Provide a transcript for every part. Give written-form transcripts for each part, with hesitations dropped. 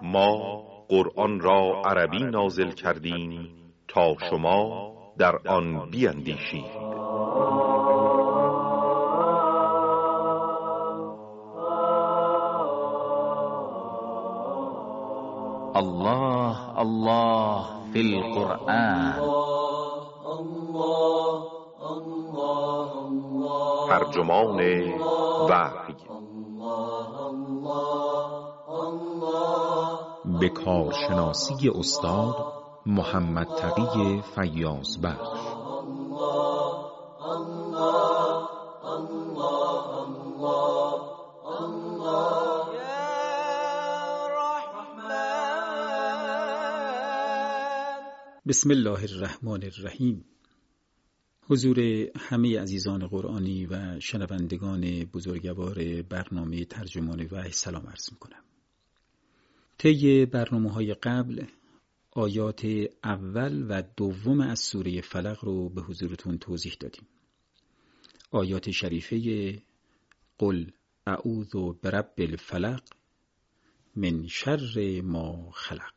ما قرآن را عربی نازل کردیم تا شما در آن بیندیشید. الله الله فی القرآن. ترجمان وحی به کارشناسی استاد محمد تقی فیاضبخش. بسم الله الرحمن الرحیم. حضور همه عزیزان قرآنی و شنوندگان بزرگوار برنامه ترجمان وحی سلام عرض می‌کنم. طی برنامه‌های قبل آیات اول و دوم از سوره فلق رو به حضورتون توضیح دادیم. آیات شریفه قل اعوذ برب الفلق من شر ما خلق.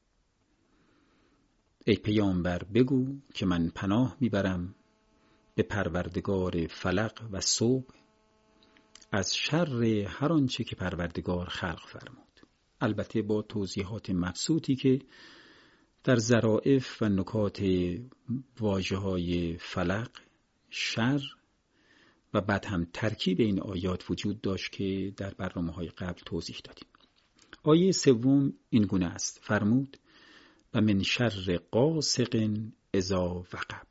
ای پیامبر بگو که من پناه میبرم به پروردگار فلق و صبح از شر هر آنچه که پروردگار خلق فرمود. البته با توضیحات مبسوطی که در ظرافت و نکات واژه‌های فلق، شر و بعد هم ترکیب این آیات وجود داشت که در برنامه‌های قبل توضیح دادیم. آیه سوم این گونه است: فرمود و من شر غاسق اذا وقب.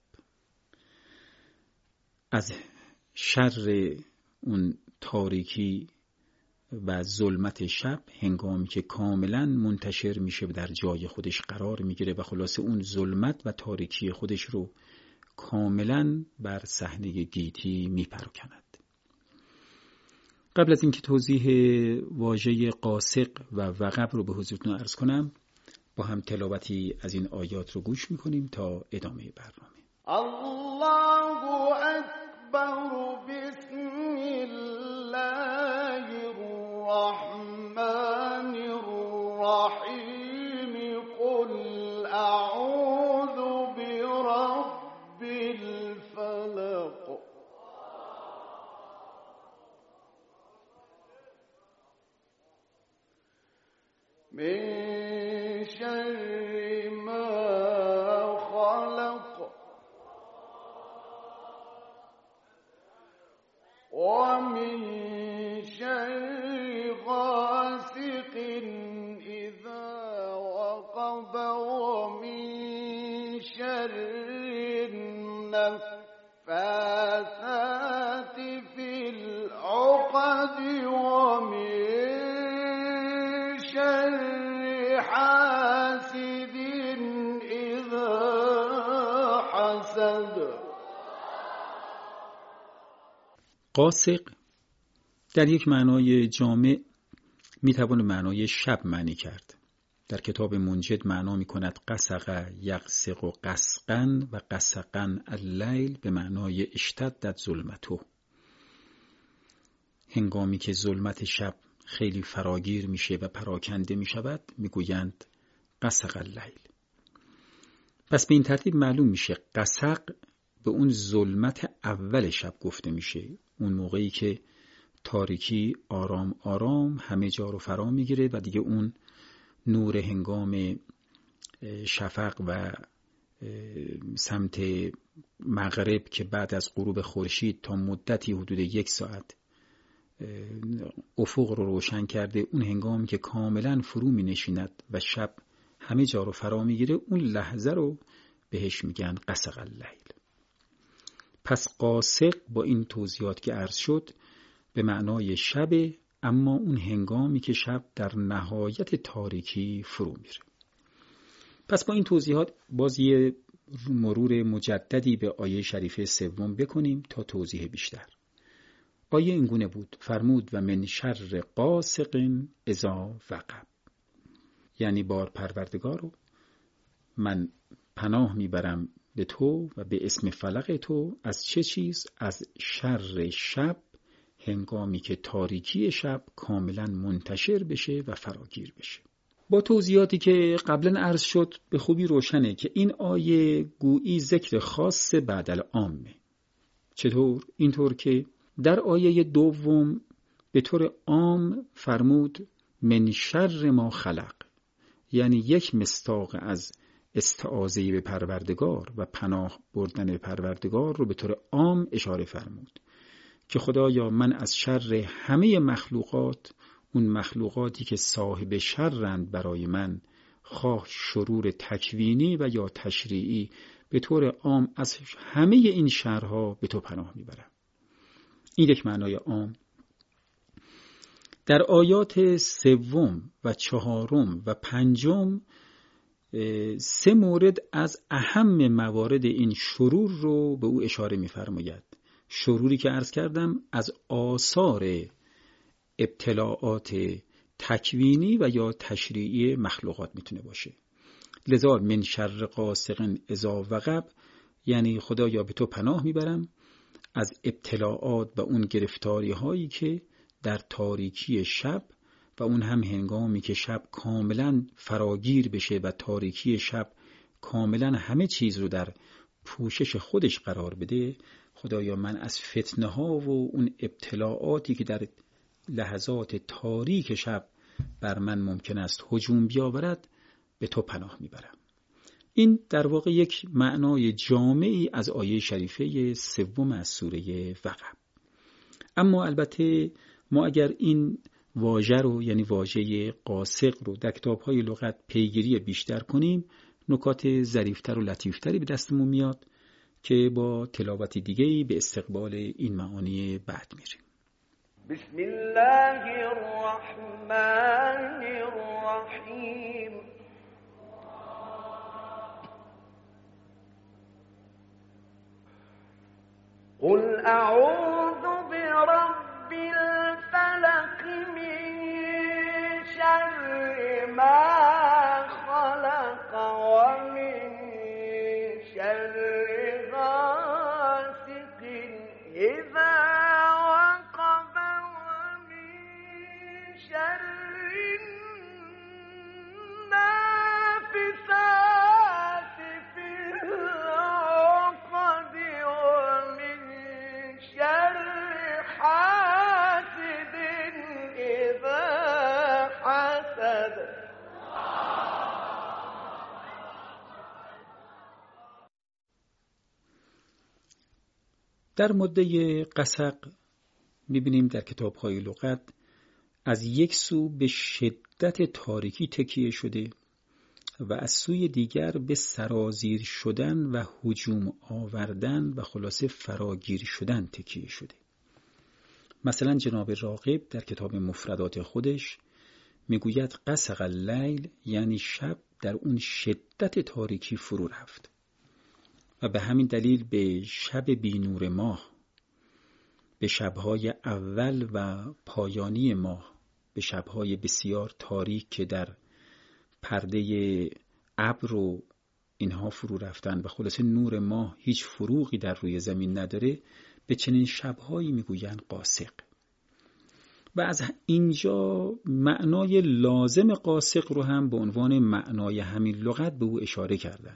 از شر اون تاریکی و ظلمت شب هنگامی که کاملا منتشر میشه و در جای خودش قرار میگیره و خلاصه اون ظلمت و تاریکی خودش رو کاملا بر صحنه گیتی میپراکند. قبل از اینکه توضیح واژه غاسق و وقب رو به حضورتون عرض کنم، با هم تلاوتی از این آیات رو گوش میکنیم تا ادامه برنامه. الله اکبر. بسم الله الرحمن الرحیم. قل اعوذ برب الفلق من شر ما خلق ومن شر غاسق إذا وقب ومن شر النفاثات في العقد ومن شر حاسد إذا حسد. غاسق در یک معنای جامع میتوان معنای شب معنی کرد. در کتاب منجد معنا میکند قسق یقسق و قسقن و قسقن اللیل به معنای اشتدت ظلمته. هنگامی که ظلمت شب خیلی فراگیر میشه و پراکنده میشود میگویند قسق اللیل. پس به این ترتیب معلوم میشه قسق به اون ظلمت اول شب گفته میشه، اون موقعی که تاریکی آرام آرام همه جا رو فرا میگیره و دیگه اون نور هنگام شفق و سمت مغرب که بعد از غروب خورشید تا مدتی حدود 1 ساعت افق رو روشن کرده، اون هنگامی که کاملا فرو می نشیند و شب همه جا رو فرا میگیره، اون لحظه رو بهش میگن قسق اللیل. پس قاسق با این توضیحات که عرض شد به معنای شب، اما اون هنگامی که شب در نهایت تاریکی فرو میره. پس با این توضیحات باز یه مرور مجددی به آیه شریفه سوم بکنیم تا توضیح بیشتر. آیه این گونه بود: فرمود و من شر غاسق اذا وقب. یعنی بار پروردگارو من پناه میبرم به تو و به اسم فلق تو از چه چیز؟ از شر شب هنگامی که تاریکی شب کاملا منتشر بشه و فراگیر بشه. با توضیحاتی که قبلا عرض شد به خوبی روشنه که این آیه گویی ذکر خاص بعد عامه. چطور؟ اینطور که در آیه دوم به طور عام فرمود من شر ما خلق، یعنی یک مصداق از استعاذه به پروردگار و پناه بردن به پروردگار رو به طور عام اشاره فرمود که خدایا من از شر همه مخلوقات، اون مخلوقاتی که صاحب شرند برای من، خواه شرور تکوینی و یا تشریعی، به طور عام از همه این شرها به تو پناه میبرم. این یک معنای عام. در آیات 3 و 4 و 5 3 مورد از اهم موارد این شرور رو به او اشاره می‌فرماید. شروری که عرض کردم از آثار ابتلاعات تکوینی و یا تشریعی مخلوقات میتونه باشه. لذا من شر غاسق اذا وقب، یعنی خدایا به تو پناه میبرم از ابتلاعات و اون گرفتاری هایی که در تاریکی شب و اون هم هنگامی که شب کاملا فراگیر بشه و تاریکی شب کاملا همه چیز رو در پوشش خودش قرار بده، خدایا من از فتنه ها و اون ابتلاعاتی که در لحظات تاریک شب بر من ممکن است هجوم بیاورد به تو پناه میبرم. این در واقع یک معنای جامعی از آیه شریفه 3 از سوره وقب. اما البته ما اگر این واژه رو، یعنی واژه قاسق رو در کتاب‌های لغت پیگیری بیشتر کنیم، نکات ظریف‌تر و لطیف‌تری به دستمون میاد که با تلاوت دیگه‌ای به استقبال این معانی بعد میریم. بسم الله الرحمن الرحیم. قل اعوذ برب الفلق من شر ما خلق ومن شر غاسق اذا وقب ومن شر النافثات في العقد ومن شر حاسد إذا حسد. در ماده قسق می‌بینیم در کتاب‌های لغت از یک سو به شدت تاریکی تکیه شده و از سوی دیگر به سرازیر شدن و هجوم آوردن و خلاصه فراگیر شدن تکیه شده. مثلا جناب راغب در کتاب مفردات خودش میگوید قسق اللیل، یعنی شب در اون شدت تاریکی فرو رفت و به همین دلیل به شب بی نور ماه، به شبهای اول و پایانی ماه، به شبهای بسیار تاریک که در پرده ابر و اینها فرو رفتن و خلاصه نور ماه هیچ فروغی در روی زمین نداره، به چنین شبهایی میگویند قاسق. و از اینجا معنای لازم قاسق رو هم به عنوان معنای همین لغت به او اشاره کردن.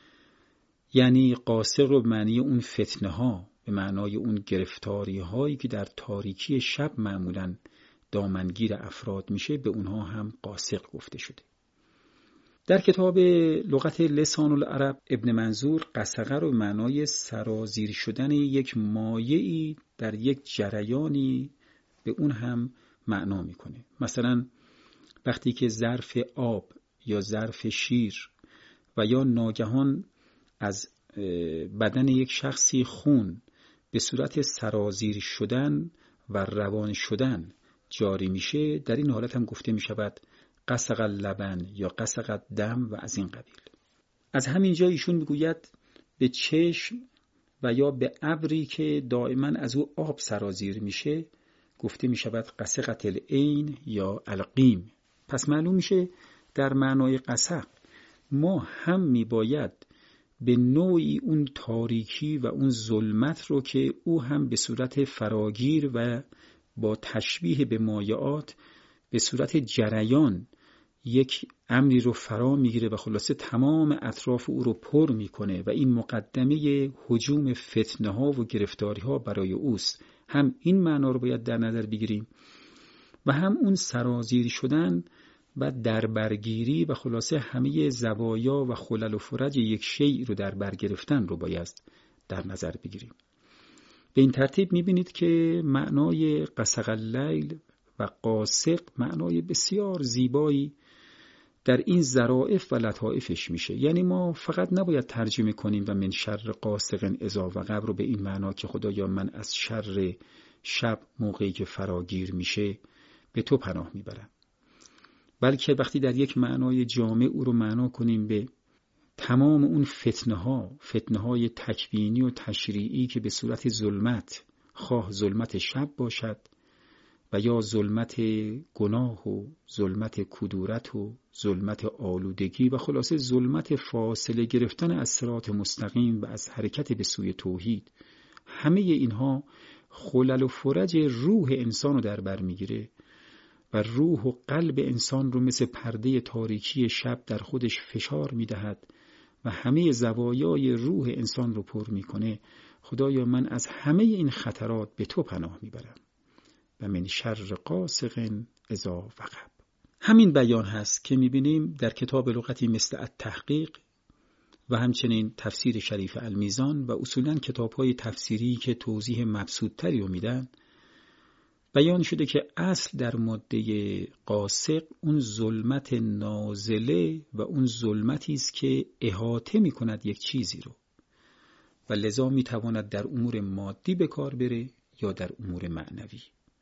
یعنی قاسق رو به معنی اون فتنه ها، به معنای اون گرفتاری هایی که در تاریکی شب معمولاً دامنگیر افراد میشه، به اونها هم قاسق گفته شده. در کتاب لغت لسان العرب ابن منظور قسقه رو به معنای سرازیر شدن یک مایعی در یک جریانی به اون هم معنا میکنه. مثلا وقتی که ظرف آب یا ظرف شیر و یا ناگهان از بدن یک شخصی خون به صورت سرازیر شدن و روان شدن جاری میشه، در این حالت هم گفته میشود قسق اللبن یا قسق الدم و از این قبیل. از همین جا ایشون میگوید به چشم و یا به ابری که دائما از او آب سرازیر میشه گفته میشود قسقت العین یا القیم. پس معلوم میشه در معنای قسق ما هم میباید به نوعی اون تاریکی و اون ظلمت رو که او هم به صورت فراگیر و با تشبیه به مایعات به صورت جریان، یک امری رو فرا میگیره و خلاصه تمام اطراف او رو پر میکنه و این مقدمه هجوم فتنه ها و گرفتاری ها برای اوست. هم این معنا رو باید در نظر بگیریم و هم اون سرازیر شدن و دربرگیری و خلاصه همه زوایا و خلل و فرج یک شیء رو در بر گرفتن رو باید در نظر بگیریم. به این ترتیب میبینید که معنای قسق اللیل و قاسق معنای بسیار زیبایی در این ظرافت و لطائفش میشه. یعنی ما فقط نباید ترجمه کنیم و من شر قاسق اذا وقب رو به این معنا که خدایا من از شر شب موقعی که فراگیر میشه به تو پناه میبرم، بلکه وقتی در یک معنای جامع او رو معنا کنیم به تمام اون فتنه های تکوینی و تشریعی که به صورت ظلمت، خواه ظلمت شب باشد و یا ظلمت گناه و ظلمت کدورت و ظلمت آلودگی و خلاصه ظلمت فاصله گرفتن از صراط مستقیم و از حرکت به سوی توحید، همه اینها خلل و فرج روح انسان رو در بر میگیره و روح و قلب انسان رو مثل پرده تاریکی شب در خودش فشار میدهد و همه زوایای روح انسان رو پر میکنه. خدایا من از همه این خطرات به تو پناه میبرم و من شر قاسق اذا وقب. همین بیان هست که میبینیم در کتاب لغتی مثل التحقیق و همچنین تفسیر شریف المیزان و اصولاً کتاب‌های تفسیری که توضیح مبسوط‌تری رو میدن. بیان شده که اصل در ماده قاسق اون ظلمت نازله و اون ظلمتی است که احاطه می‌کند یک چیزی رو و لذا می‌تواند در امور مادی به کار بره یا در امور معنوی.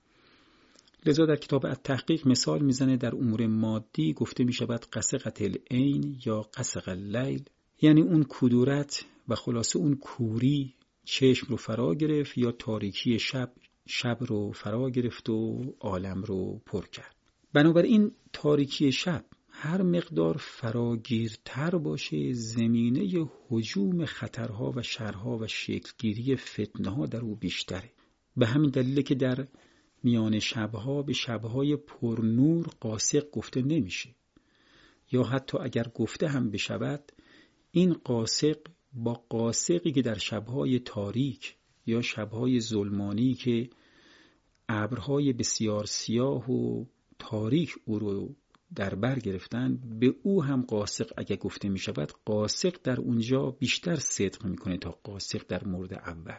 لذا در کتاب التحقیق مثال میزنه در امور مادی گفته میشود قسقت العین یا قسق اللیل، یعنی اون کدورت و خلاصه اون کوری چشم رو فرا گرفت یا تاریکی شب رو فرا گرفت و عالم رو پر کرد. بنابراین تاریکی شب هر مقدار فراگیرتر باشه زمینه هجوم خطرها و شرها و شکلگیری فتنه ها در او بیشتره. به همین دلیل که در میان شبها به شبهای پرنور قاسق گفته نمیشه، یا حتی اگر گفته هم بشود این قاسق با قاسقی که در شبهای تاریک یا شبهای ظلمانی که ابرهای بسیار سیاه و تاریک او رو در بر گرفتن به او هم قاسق اگر گفته می شود، قاسق در اونجا بیشتر صدق میکنه تا قاسق در مورد اول.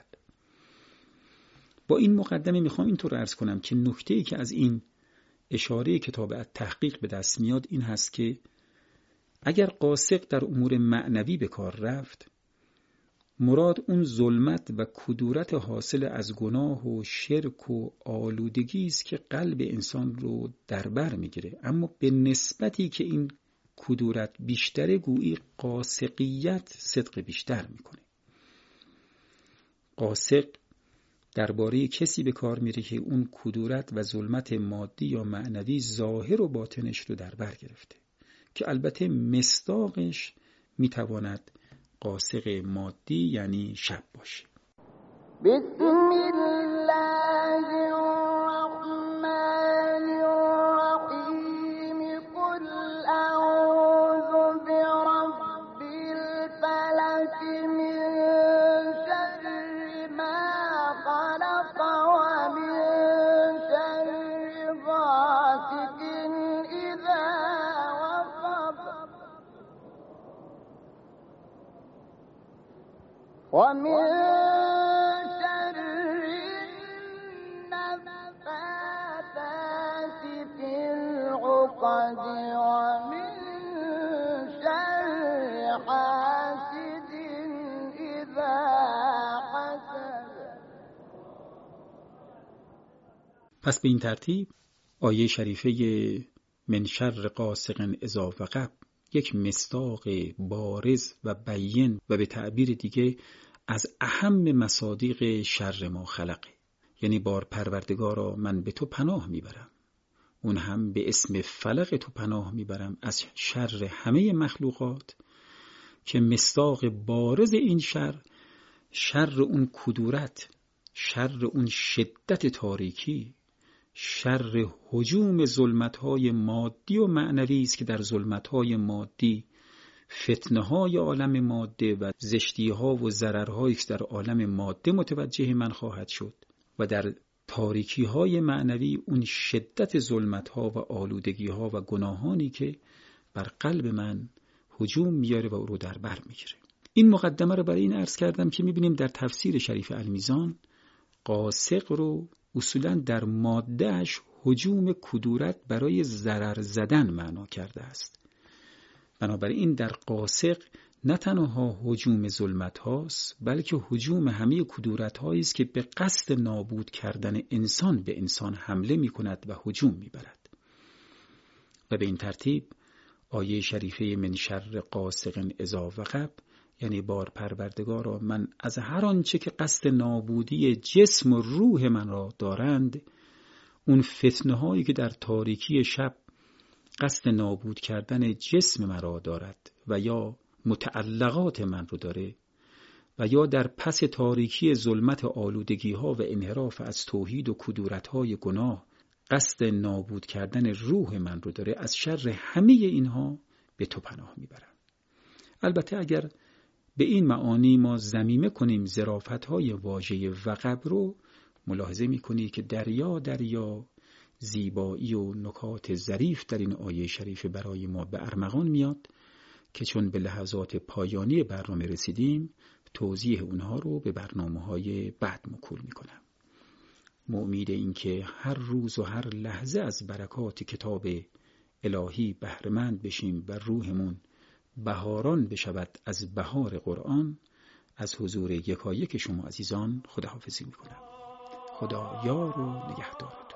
با این مقدمه میخوام اینطور عرض کنم که نکته‌ای که از این اشاره کتاب التحقیق به دست میاد این هست که اگر قاسق در امور معنوی به کار رفت، مراد اون ظلمت و کدورت حاصل از گناه و شرک و آلودگی است که قلب انسان رو در بر میگیره. اما به نسبتی که این کدورت بیشتره گویی قاسقیت صدق بیشتر میکنه. قاسق درباره کسی به کار میره که اون کدورت و ظلمت مادی یا معنوی ظاهر و باطنش رو در بر گرفته، که البته مصداقش میتواند قاسق مادی یعنی شب باشه. بسم الله الرحمن الرحیم قل اعوذ برب الفلق من شر ما خلق و من شر غاسق اذا وقب ومن شر النفاثات في العقد ومن شر حاسد إذا حسد. پس به این ترتیب آیه شریفه من شر قاسق اذا وقب یک مصداق بارز و بیان و به تعبیر دیگه از اهم مصادیق شر ما خلقه، یعنی بار پروردگارا من به تو پناه میبرم، اون هم به اسم فلق تو پناه میبرم از شر همه مخلوقات که مصداق بارز این شر اون کدورت، شر اون شدت تاریکی، شر هجوم ظلمت‌های مادی و معنوی است که در ظلمت‌های مادی فتنه‌های عالم ماده و زشتی‌ها و ضررهایی که در عالم ماده متوجه من خواهد شد و در تاریکی‌های معنوی اون شدت ظلمت‌ها و آلودگی‌ها و گناهانی که بر قلب من هجوم میاره و او رو در بر میگیره. این مقدمه رو برای این عرض کردم که میبینیم در تفسیر شریف المیزان قاسق رو اصولاً در مادهش هجوم کدورت برای ضرر زدن معنا کرده است. بنابراین در قاسق نه تنها هجوم ظلمت هاست بلکه هجوم همه کدورت هایی است که به قصد نابود کردن انسان به انسان حمله می کند و هجوم می برد. و به این ترتیب آیه شریفه من شر قاسق اذا وقب، یعنی بار پروردگارا من از هر آنچه که قصد نابودی جسم و روح من را دارند، اون فتنه هایی که در تاریکی شب قصد نابود کردن جسم من را دارد و یا متعلقات من رو داره و یا در پس تاریکی ظلمت آلودگی ها و انحراف از توحید و کدورت های گناه قصد نابود کردن روح من رو داره، از شر همه اینها به تو پناه میبرم. البته اگر به این معانی ما ضمیمه کنیم ظرافت های واژه وقب رو، ملاحظه میکنی که دریا زیبایی و نکات ظریف در این آیه شریف برای ما به ارمغان میاد که چون به لحظات پایانی برنامه رسیدیم توضیح اونها رو به برنامه‌های بعد موکول میکنم. امید این که هر روز و هر لحظه از برکات کتاب الهی بهره‌مند بشیم و روحمون بهاران بشود از بهار قرآن، از حضور یکایک شما عزیزان خداحافظی میکنم. خدا یار و نگهدار.